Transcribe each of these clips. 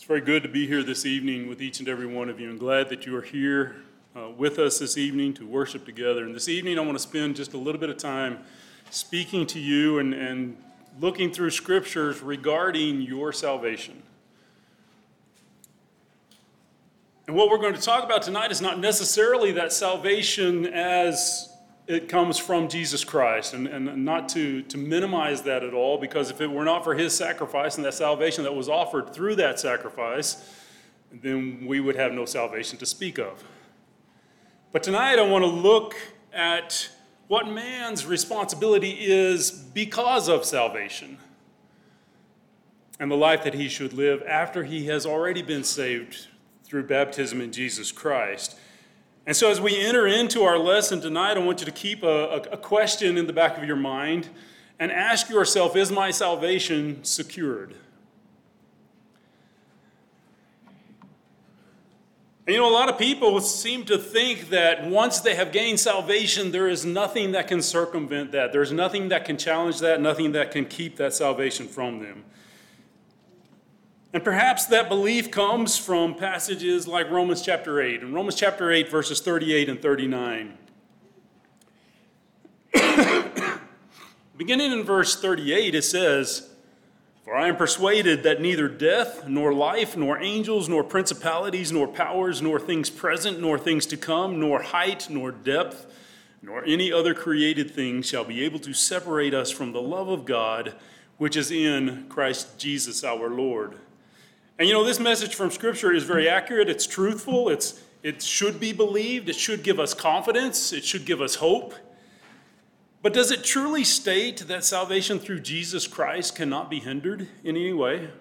It's very good to be here this evening with each and every one of you. I'm glad that you are here with us this evening to worship together. And this evening I want to spend just a little bit of time speaking to you and looking through scriptures regarding your salvation. And what we're going to talk about tonight is not necessarily that salvation as it comes from Jesus Christ, and not to minimize that at all, because if it were not for his sacrifice and that salvation that was offered through that sacrifice, then we would have no salvation to speak of. But tonight I want to look at what man's responsibility is because of salvation and the life that he should live after he has already been saved through baptism in Jesus Christ. And so as we enter into our lesson tonight, I want you to keep a question in the back of your mind and ask yourself, is my salvation secured? And a lot of people seem to think that once they have gained salvation, there is nothing that can circumvent that. There's nothing that can challenge that, nothing that can keep that salvation from them. And perhaps that belief comes from passages like Romans chapter 8. In Romans chapter 8, verses 38 and 39. Beginning in verse 38, it says, "For I am persuaded that neither death, nor life, nor angels, nor principalities, nor powers, nor things present, nor things to come, nor height, nor depth, nor any other created thing shall be able to separate us from the love of God, which is in Christ Jesus our Lord." And this message from Scripture is very accurate. It's truthful. It should be believed. It should give us confidence. It should give us hope. But does it truly state that salvation through Jesus Christ cannot be hindered in any way? And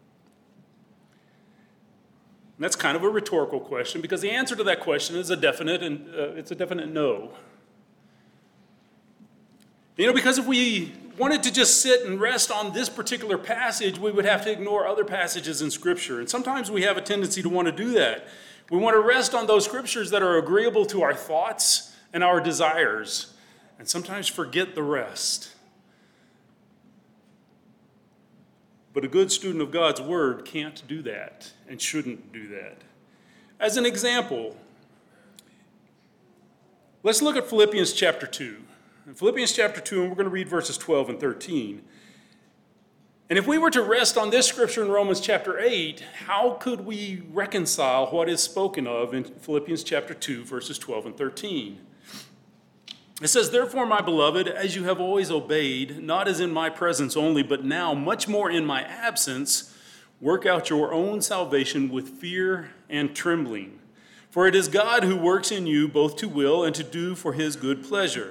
that's kind of a rhetorical question, because the answer to that question is a definite no. Because if we wanted to just sit and rest on this particular passage, we would have to ignore other passages in Scripture. And sometimes we have a tendency to want to do that. We want to rest on those Scriptures that are agreeable to our thoughts and our desires, and sometimes forget the rest. But a good student of God's Word can't do that and shouldn't do that. As an example, let's look at Philippians chapter 2. In Philippians chapter 2, and we're going to read verses 12 and 13. And if we were to rest on this scripture in Romans chapter 8, how could we reconcile what is spoken of in Philippians chapter 2, verses 12 and 13? It says, "Therefore, my beloved, as you have always obeyed, not as in my presence only, but now much more in my absence, work out your own salvation with fear and trembling. For it is God who works in you both to will and to do for his good pleasure."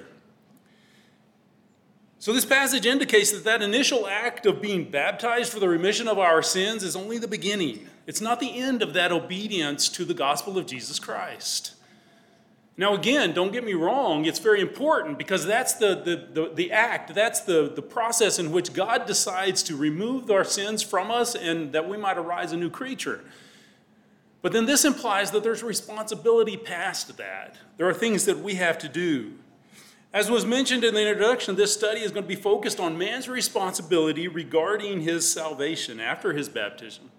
So this passage indicates that initial act of being baptized for the remission of our sins is only the beginning. It's not the end of that obedience to the gospel of Jesus Christ. Now again, don't get me wrong, it's very important, because that's the act, that's the process in which God decides to remove our sins from us and that we might arise a new creature. But then this implies that there's responsibility past that. There are things that we have to do. As was mentioned in the introduction, this study is going to be focused on man's responsibility regarding his salvation after his baptism.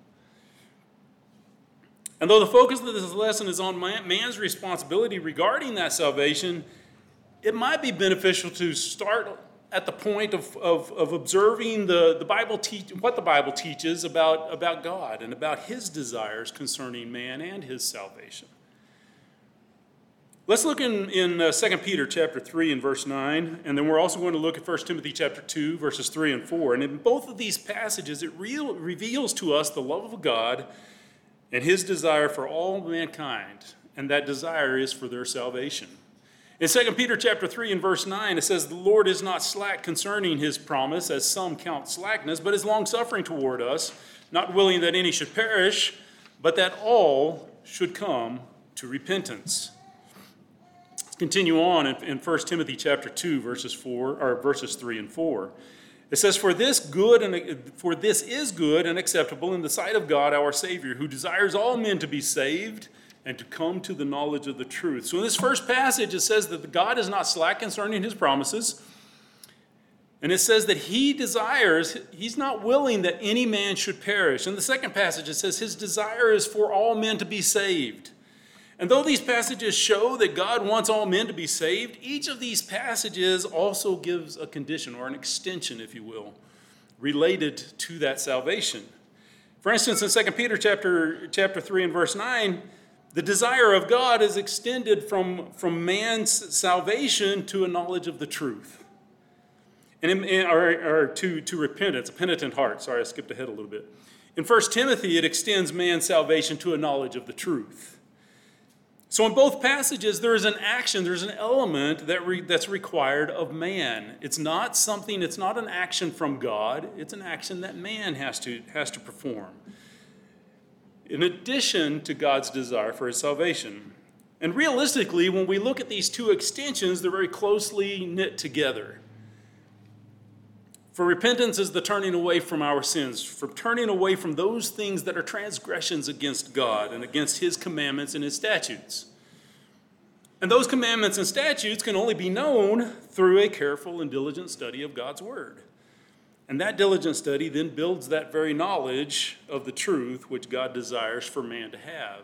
And though the focus of this lesson is on man's responsibility regarding that salvation, it might be beneficial to start at the point of observing the Bible what the Bible teaches about God and about his desires concerning man and his salvation. Let's look in 2 Peter chapter 3 and verse 9, and then we're also going to look at 1 Timothy chapter 2, verses 3 and 4. And in both of these passages, it reveals to us the love of God and his desire for all mankind, and that desire is for their salvation. In 2 Peter chapter 3 and verse 9, it says, "The Lord is not slack concerning his promise, as some count slackness, but is longsuffering toward us, not willing that any should perish, but that all should come to repentance." Continue on in 1 Timothy chapter 2, verses 3 and 4. It says, For this is good and acceptable in the sight of God our Savior, who desires all men to be saved and to come to the knowledge of the truth." So in this first passage, it says that God is not slack concerning his promises. And it says that he's not willing that any man should perish. In the second passage, it says his desire is for all men to be saved. And though these passages show that God wants all men to be saved, each of these passages also gives a condition, or an extension, if you will, related to that salvation. For instance, in 2 Peter chapter 3 and verse 9, the desire of God is extended from man's salvation to a knowledge of the truth. Or to repentance, a penitent heart. Sorry, I skipped ahead a little bit. In 1 Timothy, it extends man's salvation to a knowledge of the truth. So in both passages, there is an action, there's an element that's required of man. It's not an action from God, it's an action that man has to perform, in addition to God's desire for his salvation. And realistically, when we look at these two extensions, they're very closely knit together. For repentance is the turning away from our sins, from turning away from those things that are transgressions against God and against his commandments and his statutes. And those commandments and statutes can only be known through a careful and diligent study of God's word. And that diligent study then builds that very knowledge of the truth which God desires for man to have.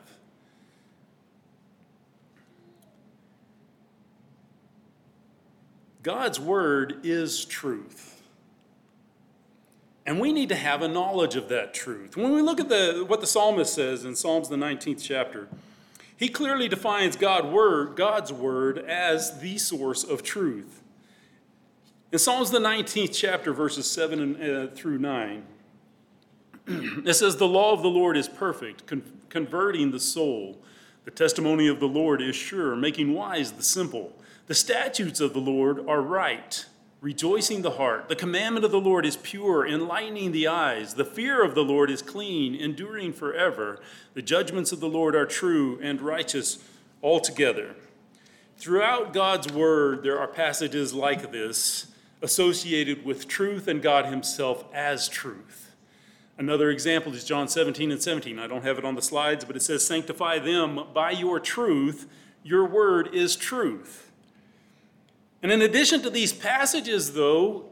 God's word is truth. And we need to have a knowledge of that truth. When we look at what the psalmist says in Psalms, the 19th chapter, he clearly defines God's word as the source of truth. In Psalms, the 19th chapter, verses 7 through 9, it says, "The law of the Lord is perfect, converting the soul. The testimony of the Lord is sure, making wise the simple. The statutes of the Lord are right, rejoicing the heart. The commandment of the Lord is pure, enlightening the eyes. The fear of the Lord is clean, enduring forever. The judgments of the Lord are true and righteous altogether." Throughout God's word, there are passages like this associated with truth and God himself as truth. Another example is John 17 and 17. I don't have it on the slides, but it says, "Sanctify them by your truth. Your word is truth." And in addition to these passages, though,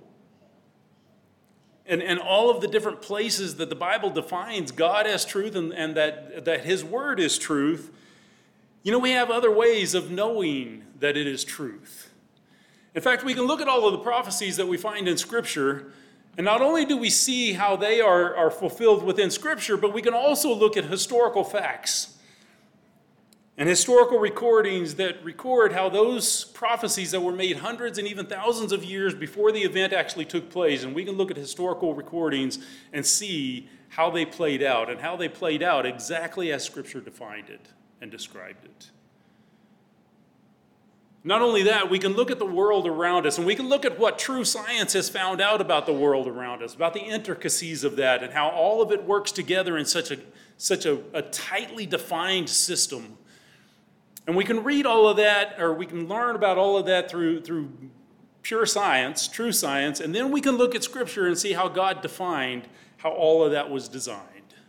and all of the different places that the Bible defines God as truth and that his word is truth, we have other ways of knowing that it is truth. In fact, we can look at all of the prophecies that we find in Scripture, and not only do we see how they are fulfilled within Scripture, but we can also look at historical facts and historical recordings that record how those prophecies that were made hundreds and even thousands of years before the event actually took place. And we can look at historical recordings and see how they played out, and how they played out exactly as Scripture defined it and described it. Not only that, we can look at the world around us, and we can look at what true science has found out about the world around us, about the intricacies of that, and how all of it works together in such a tightly defined system. And we can read all of that, or we can learn about all of that through pure science, true science, and then we can look at Scripture and see how God defined how all of that was designed.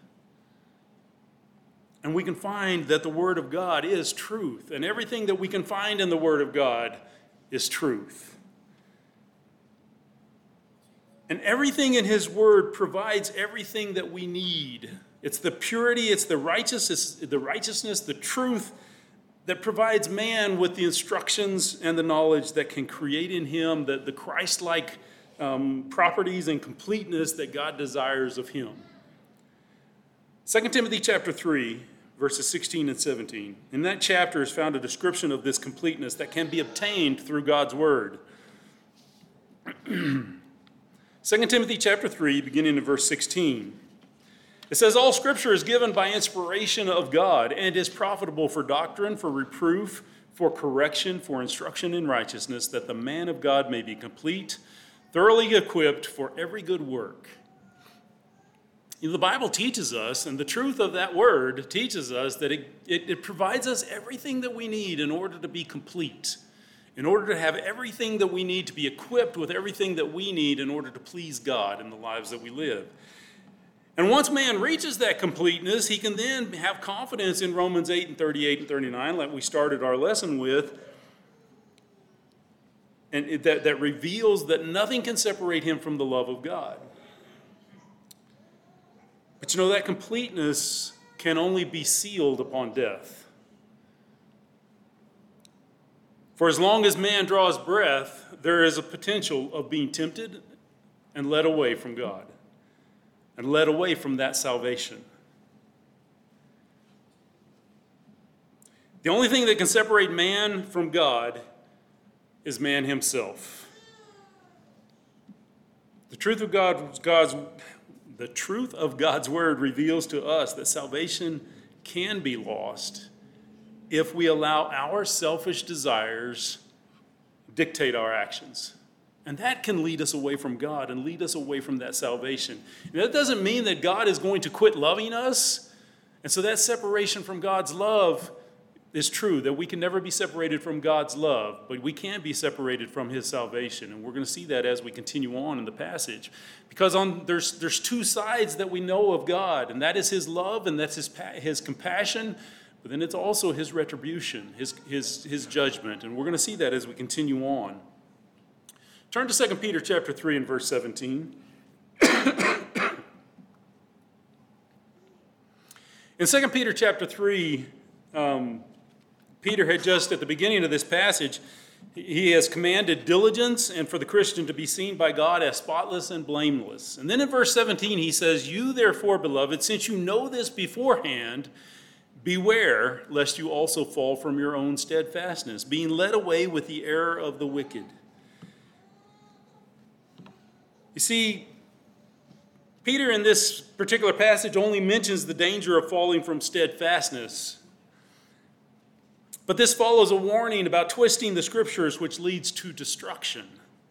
And we can find that the Word of God is truth, and everything that we can find in the Word of God is truth. And everything in His Word provides everything that we need. It's the purity, it's the righteousness, the truth that provides man with the instructions and the knowledge that can create in him the Christ-like properties and completeness that God desires of him. 2 Timothy chapter 3, verses 16 and 17. In that chapter is found a description of this completeness that can be obtained through God's word. 2 Timothy chapter 3, beginning in verse 16. It says, "All Scripture is given by inspiration of God and is profitable for doctrine, for reproof, for correction, for instruction in righteousness, that the man of God may be complete, thoroughly equipped for every good work." The Bible teaches us, and the truth of that word teaches us, that it provides us everything that we need in order to be complete, in order to have everything that we need to be equipped with everything that we need in order to please God in the lives that we live. And once man reaches that completeness, he can then have confidence in Romans 8 and 38 and 39, like we started our lesson with. and that reveals that nothing can separate him from the love of God. But that completeness can only be sealed upon death. For as long as man draws breath, there is a potential of being tempted and led away from God, and led away from that salvation. The only thing that can separate man from God is man himself. The truth of God's word reveals to us that salvation can be lost if we allow our selfish desires dictate our actions. And that can lead us away from God and lead us away from that salvation. And that doesn't mean that God is going to quit loving us. And so that separation from God's love is true, that we can never be separated from God's love, but we can be separated from his salvation. And we're going to see that as we continue on in the passage. Because there's two sides that we know of God, and that is his love and that's his compassion, but then it's also his retribution, his judgment. And we're going to see that as we continue on. Turn to 2 Peter chapter 3 and verse 17. In 2 Peter chapter 3, Peter had just, at the beginning of this passage, he has commanded diligence and for the Christian to be seen by God as spotless and blameless. And then in verse 17 he says, "You therefore, beloved, since you know this beforehand, beware lest you also fall from your own steadfastness, being led away with the error of the wicked." You see, Peter in this particular passage only mentions the danger of falling from steadfastness. But this follows a warning about twisting the scriptures, which leads to destruction.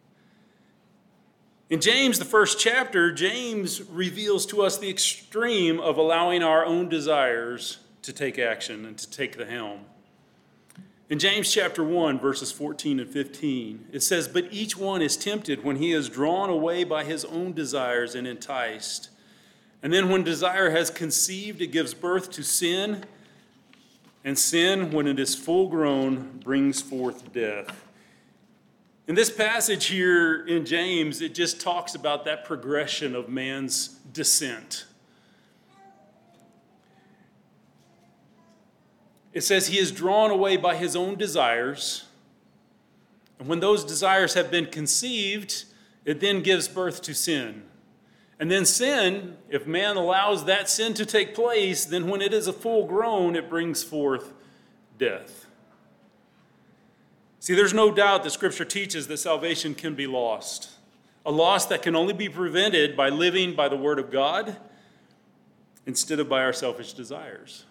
In James, the first chapter, James reveals to us the extreme of allowing our own desires to take action and to take the helm. In James chapter 1, verses 14 and 15, it says, "But each one is tempted when he is drawn away by his own desires and enticed. And then when desire has conceived, it gives birth to sin. And sin, when it is full grown, brings forth death." In this passage here in James, it just talks about that progression of man's descent. It says he is drawn away by his own desires. And when those desires have been conceived, it then gives birth to sin. And then sin, if man allows that sin to take place, then when it is a full grown, it brings forth death. See, there's no doubt that Scripture teaches that salvation can be lost. A loss that can only be prevented by living by the Word of God instead of by our selfish desires.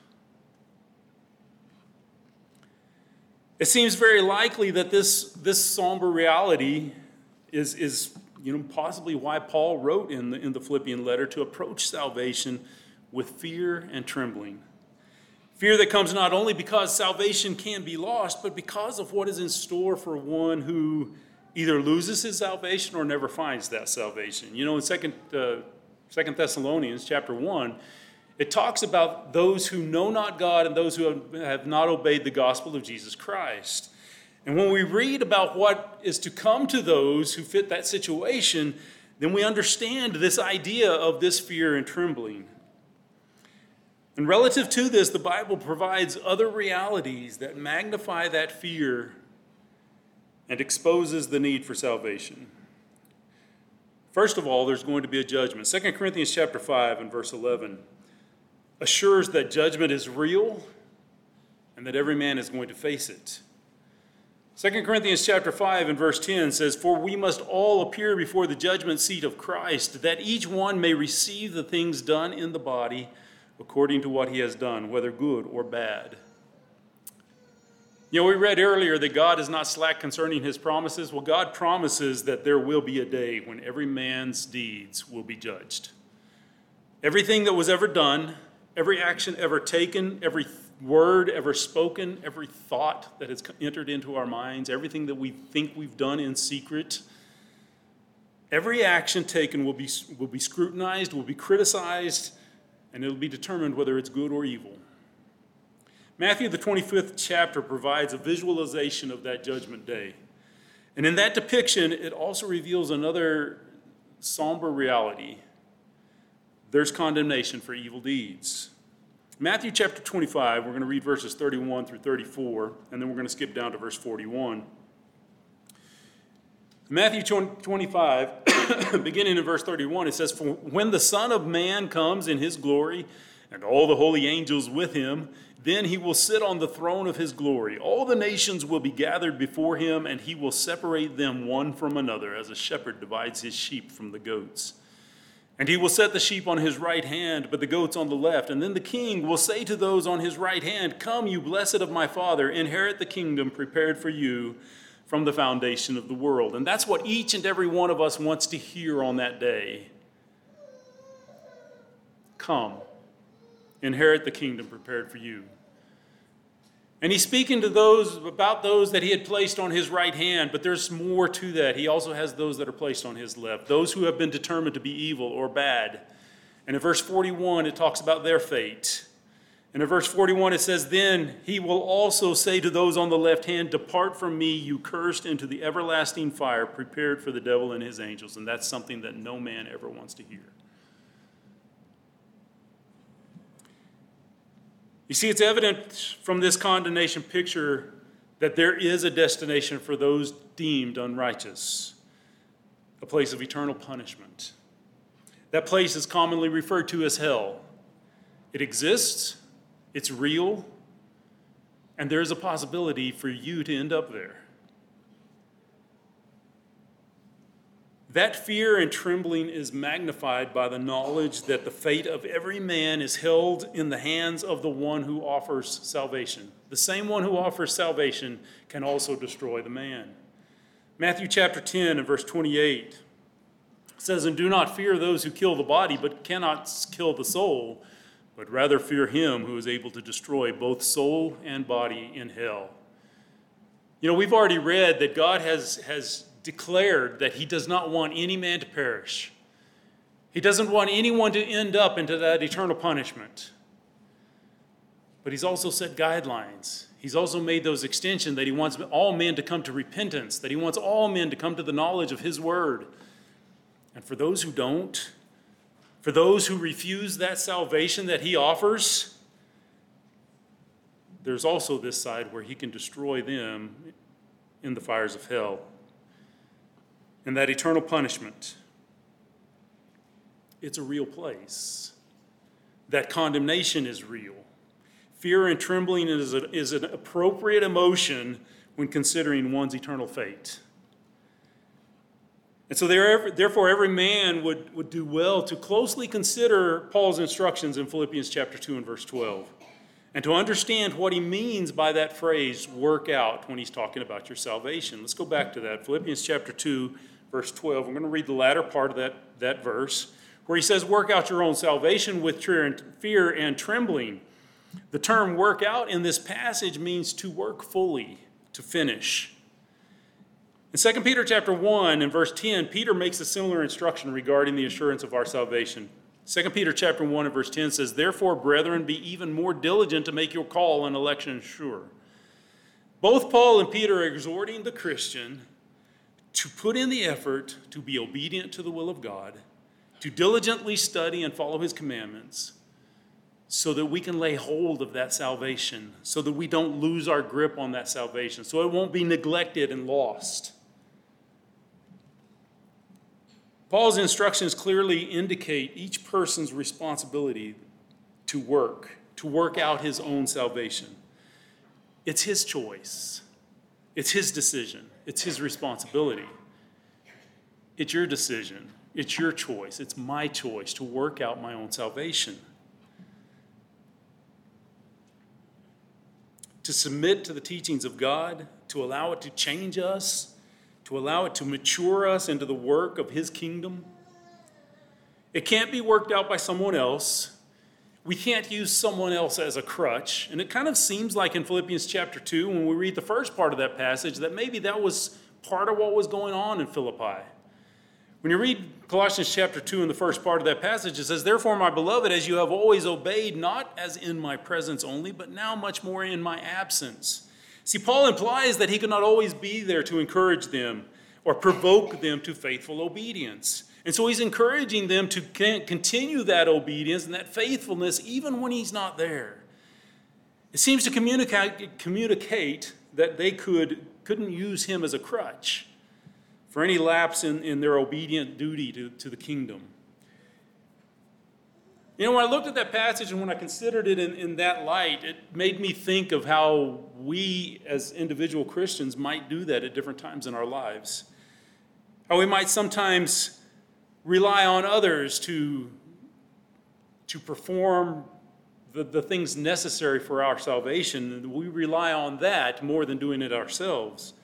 It seems very likely that this somber reality is possibly why Paul wrote in the Philippian letter to approach salvation with fear and trembling. Fear that comes not only because salvation can be lost, but because of what is in store for one who either loses his salvation or never finds that salvation. In 2 Thessalonians chapter 1, it talks about those who know not God and those who have not obeyed the gospel of Jesus Christ. And when we read about what is to come to those who fit that situation, then we understand this idea of this fear and trembling. And relative to this, the Bible provides other realities that magnify that fear and exposes the need for salvation. First of all, there's going to be a judgment. 2 Corinthians chapter 5 and verse 11 assures that judgment is real and that every man is going to face it. 2 Corinthians chapter 5 and verse 10 says, "For we must all appear before the judgment seat of Christ, that each one may receive the things done in the body according to what he has done, whether good or bad." We read earlier that God is not slack concerning his promises. Well, God promises that there will be a day when every man's deeds will be judged. Everything that was ever done, every action ever taken, every word ever spoken, every thought that has entered into our minds, everything that we think we've done in secret, every action taken will be scrutinized, will be criticized, and it'll be determined whether it's good or evil. Matthew, the 25th chapter, provides a visualization of that judgment day. And in that depiction, it also reveals another somber reality. There's condemnation for evil deeds. Matthew chapter 25, we're going to read verses 31 through 34, and then we're going to skip down to verse 41. Matthew 25, beginning in verse 31, it says, "For when the Son of Man comes in his glory, and all the holy angels with him, then he will sit on the throne of his glory. All the nations will be gathered before him, and he will separate them one from another, as a shepherd divides his sheep from the goats. And he will set the sheep on his right hand, but the goats on the left. And then the king will say to those on his right hand, 'Come, you blessed of my Father, inherit the kingdom prepared for you from the foundation of the world.'" And that's what each and every one of us wants to hear on that day. Come, inherit the kingdom prepared for you. And he's speaking to those about those that he had placed on his right hand, but there's more to that. He also has those that are placed on his left, those who have been determined to be evil or bad. And in verse 41, it talks about their fate. And in verse 41, it says, "Then he will also say to those on the left hand, 'Depart from me, you cursed, into the everlasting fire prepared for the devil and his angels.'" And that's something that no man ever wants to hear. You see, it's evident from this condemnation picture that there is a destination for those deemed unrighteous, a place of eternal punishment. That place is commonly referred to as hell. It exists, it's real, and there is a possibility for you to end up there. That fear and trembling is magnified by the knowledge that the fate of every man is held in the hands of the one who offers salvation. The same one who offers salvation can also destroy the man. Matthew chapter 10 and verse 28 says, "And do not fear those who kill the body, but cannot kill the soul, but rather fear him who is able to destroy both soul and body in hell." You know, we've already read that God has declared that he does not want any man to perish. He doesn't want anyone to end up into that eternal punishment. But he's also set guidelines. He's also made those extensions that he wants all men to come to repentance, that he wants all men to come to the knowledge of his word. And for those who don't, for those who refuse that salvation that he offers, there's also this side where he can destroy them in the fires of hell. And that eternal punishment, it's a real place. That condemnation is real. Fear and trembling is an appropriate emotion when considering one's eternal fate. And so therefore, every man would do well to closely consider Paul's instructions in Philippians chapter 2 and verse 12, and to understand what he means by that phrase, work out, when he's talking about your salvation. Let's go back to that. Philippians chapter 2, verse 12. We're going to read the latter part of that verse, where he says, "Work out your own salvation with fear and trembling." The term work out in this passage means to work fully, to finish. In 2 Peter chapter 1 and verse 10, Peter makes a similar instruction regarding the assurance of our salvation. 2 Peter chapter 1 and verse 10 says, "Therefore, brethren, be even more diligent to make your call and election sure." Both Paul and Peter are exhorting the Christian to put in the effort to be obedient to the will of God, to diligently study and follow his commandments, so that we can lay hold of that salvation, so that we don't lose our grip on that salvation, so it won't be neglected and lost. Paul's instructions clearly indicate each person's responsibility to work out his own salvation. It's his choice. It's his decision. It's his responsibility. It's your decision. It's your choice. It's my choice to work out my own salvation. To submit to the teachings of God, to allow it to change us, to allow it to mature us into the work of his kingdom. It can't be worked out by someone else. We can't use someone else as a crutch. And it kind of seems like in Philippians chapter 2, when we read the first part of that passage, that maybe that was part of what was going on in Philippi. When you read Colossians chapter 2 in the first part of that passage, it says, "Therefore, my beloved, as you have always obeyed, not as in my presence only, but now much more in my absence, See, Paul implies that he could not always be there to encourage them or provoke them to faithful obedience. And so he's encouraging them to continue that obedience and that faithfulness even when he's not there. It seems to communicate that they couldn't use him as a crutch for any lapse in their obedient duty to the kingdom. You know, when I looked at that passage and when I considered it in that light, it made me think of how we as individual Christians might do that at different times in our lives. How we might sometimes rely on others to perform the things necessary for our salvation, and we rely on that more than doing it ourselves.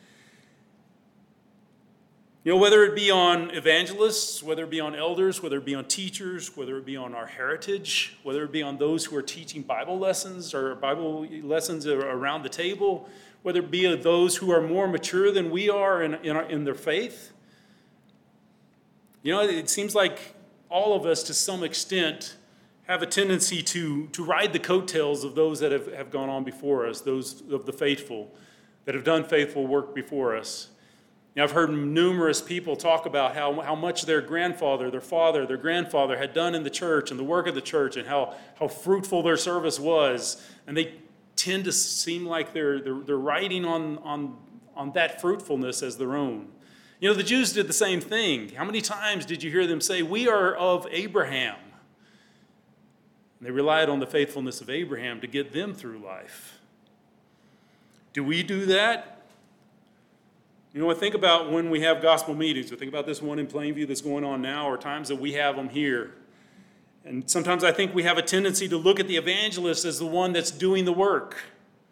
You know, whether it be on evangelists, whether it be on elders, whether it be on teachers, whether it be on our heritage, whether it be on those who are teaching Bible lessons around the table, whether it be those who are more mature than we are in their faith. You know, it seems like all of us, to some extent, have a tendency to ride the coattails of those that have gone on before us, those of the faithful, that have done faithful work before us. You know, I've heard numerous people talk about how much their grandfather, their father, their grandfather had done in the church and the work of the church and how fruitful their service was. And they tend to seem like they're riding on that fruitfulness as their own. You know, the Jews did the same thing. How many times did you hear them say, "We are of Abraham"? And they relied on the faithfulness of Abraham to get them through life. Do we do that? You know, I think about when we have gospel meetings. I think about this one in Plainview that's going on now, or times that we have them here. And sometimes I think we have a tendency to look at the evangelist as the one that's doing the work.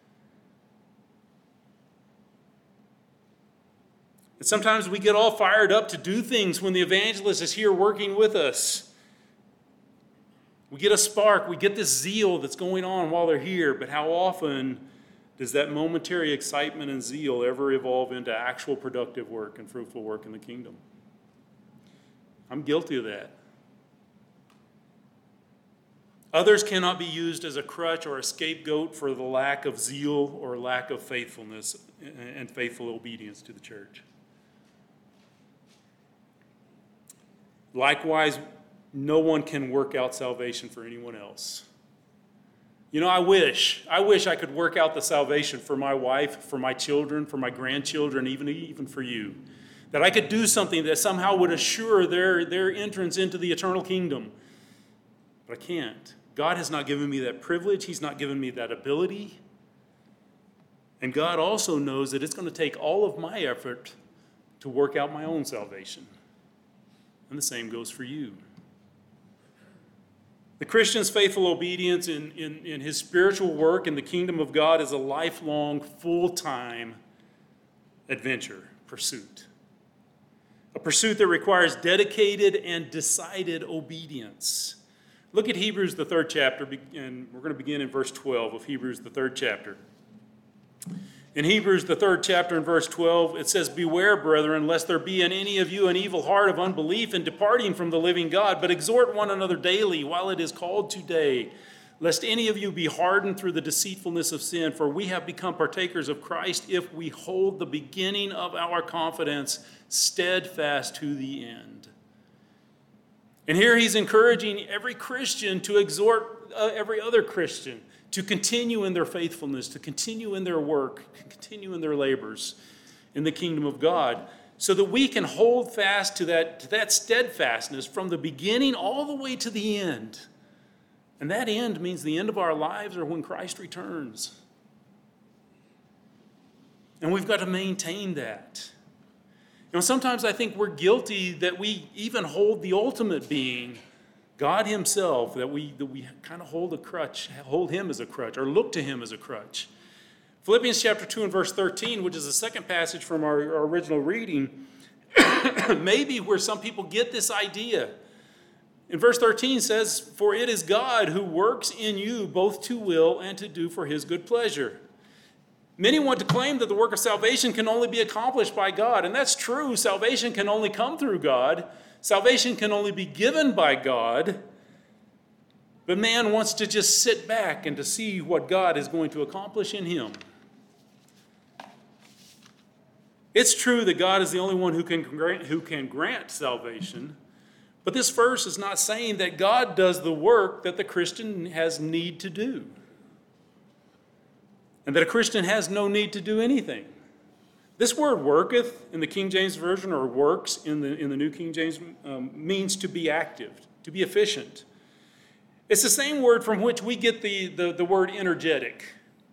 And sometimes we get all fired up to do things when the evangelist is here working with us. We get a spark, we get this zeal that's going on while they're here, but how often does that momentary excitement and zeal ever evolve into actual productive work and fruitful work in the kingdom? I'm guilty of that. Others cannot be used as a crutch or a scapegoat for the lack of zeal or lack of faithfulness and faithful obedience to the church. Likewise, no one can work out salvation for anyone else. You know, I wish I could work out the salvation for my wife, for my children, for my grandchildren, even for you. That I could do something that somehow would assure their entrance into the eternal kingdom. But I can't. God has not given me that privilege. He's not given me that ability. And God also knows that it's going to take all of my effort to work out my own salvation. And the same goes for you. The Christian's faithful obedience in his spiritual work in the kingdom of God is a lifelong, full-time adventure, pursuit. A pursuit that requires dedicated and decided obedience. Look at Hebrews, the 3rd chapter, and we're going to begin in verse 12 of Hebrews, the 3rd chapter. In Hebrews, the 3rd chapter, and verse 12, it says, "Beware, brethren, lest there be in any of you an evil heart of unbelief in departing from the living God, but exhort one another daily while it is called today, lest any of you be hardened through the deceitfulness of sin. For we have become partakers of Christ if we hold the beginning of our confidence steadfast to the end." And here he's encouraging every Christian to exhort every other Christian to continue in their faithfulness, to continue in their work, continue in their labors in the kingdom of God, so that we can hold fast to that steadfastness from the beginning all the way to the end. And that end means the end of our lives or when Christ returns. And we've got to maintain that. You know, sometimes I think we're guilty that we even hold the ultimate being, God himself, that we kind of hold him as a crutch, or look to him as a crutch. Philippians chapter 2 and verse 13, which is the second passage from our original reading, maybe where some people get this idea. In verse 13 says, "For it is God who works in you both to will and to do for his good pleasure." Many want to claim that the work of salvation can only be accomplished by God, and that's true. Salvation can only come through God. Salvation can only be given by God, but man wants to just sit back and to see what God is going to accomplish in him. It's true that God is the only one who can grant salvation, but this verse is not saying that God does the work that the Christian has need to do, and that a Christian has no need to do anything. This word worketh in the King James Version, or works in the New King James, means to be active, to be efficient. It's the same word from which we get the word energetic.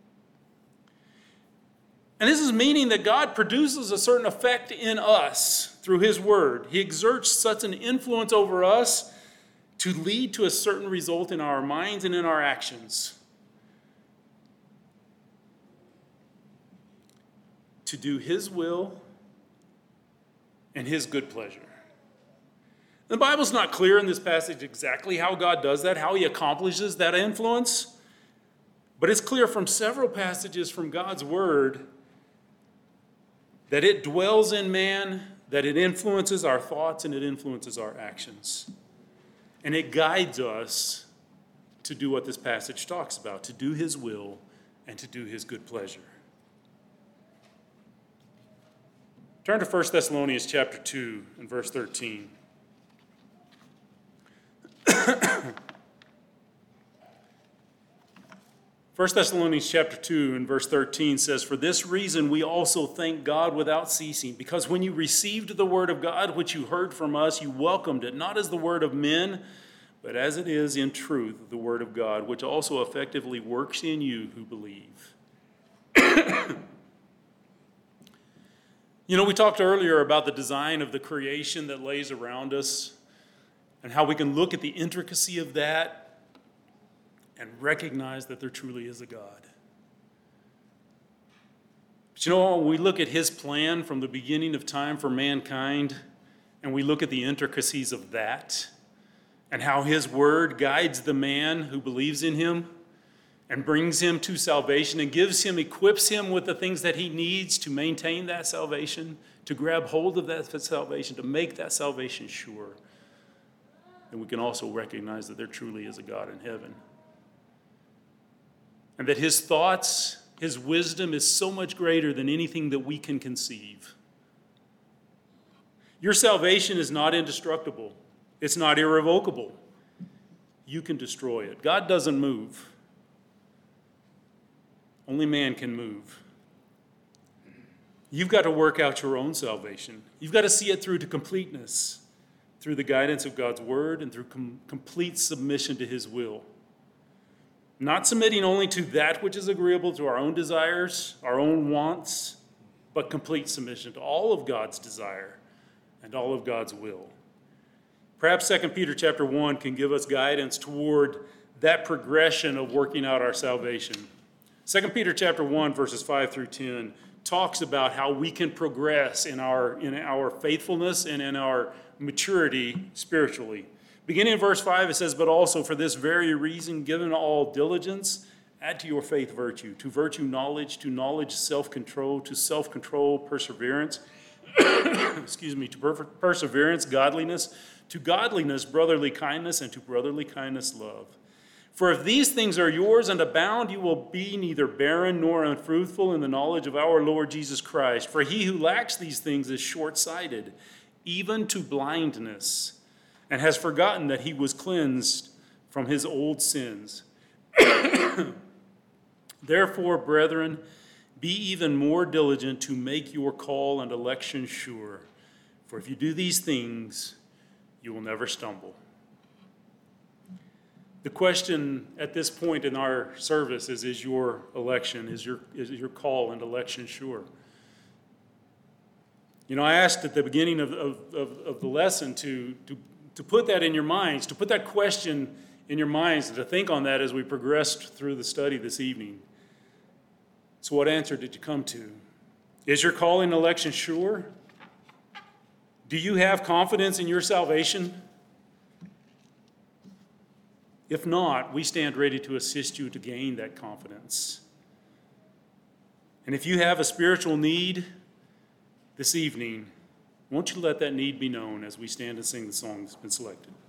And this is meaning that God produces a certain effect in us through his word. He exerts such an influence over us to lead to a certain result in our minds and in our actions. To do his will and his good pleasure. The Bible's not clear in this passage exactly how God does that, how he accomplishes that influence, but it's clear from several passages from God's word that it dwells in man, that it influences our thoughts and it influences our actions. And it guides us to do what this passage talks about, to do his will and to do his good pleasure. Turn to 1 Thessalonians chapter 2 and verse 13. 1 Thessalonians chapter 2 and verse 13 says, "For this reason we also thank God without ceasing, because when you received the word of God, which you heard from us, you welcomed it, not as the word of men, but as it is in truth the word of God, which also effectively works in you who believe." You know, we talked earlier about the design of the creation that lays around us and how we can look at the intricacy of that and recognize that there truly is a God. But you know, when we look at his plan from the beginning of time for mankind, and we look at the intricacies of that, and how his word guides the man who believes in him, and brings him to salvation, and equips him with the things that he needs to maintain that salvation, to grab hold of that salvation, to make that salvation sure, then we can also recognize that there truly is a God in heaven. And that his thoughts, his wisdom is so much greater than anything that we can conceive. Your salvation is not indestructible. It's not irrevocable. You can destroy it. God doesn't move. Only man can move. You've got to work out your own salvation. You've got to see it through to completeness, through the guidance of God's word and through complete submission to his will. Not submitting only to that which is agreeable to our own desires, our own wants, but complete submission to all of God's desire and all of God's will. Perhaps 2 Peter chapter 1 can give us guidance toward that progression of working out our salvation. 2 Peter chapter 1, verses 5 through 10, talks about how we can progress in our faithfulness and in our maturity spiritually. Beginning in verse 5, it says, "But also for this very reason, given all diligence, add to your faith virtue, to virtue knowledge, to knowledge self-control, to self-control perseverance, to perseverance godliness, to godliness brotherly kindness, and to brotherly kindness love. For if these things are yours and abound, you will be neither barren nor unfruitful in the knowledge of our Lord Jesus Christ. For he who lacks these things is short-sighted, even to blindness, and has forgotten that he was cleansed from his old sins. Therefore, brethren, be even more diligent to make your call and election sure. For if you do these things, you will never stumble." The question at this point in our service is your election, is your call and election sure? You know, I asked at the beginning of the lesson to put that in your minds, to put that question in your minds, and to think on that as we progressed through the study this evening. So what answer did you come to? Is your calling and election sure? Do you have confidence in your salvation? If not, we stand ready to assist you to gain that confidence. And if you have a spiritual need this evening, won't you let that need be known as we stand and sing the song that's been selected?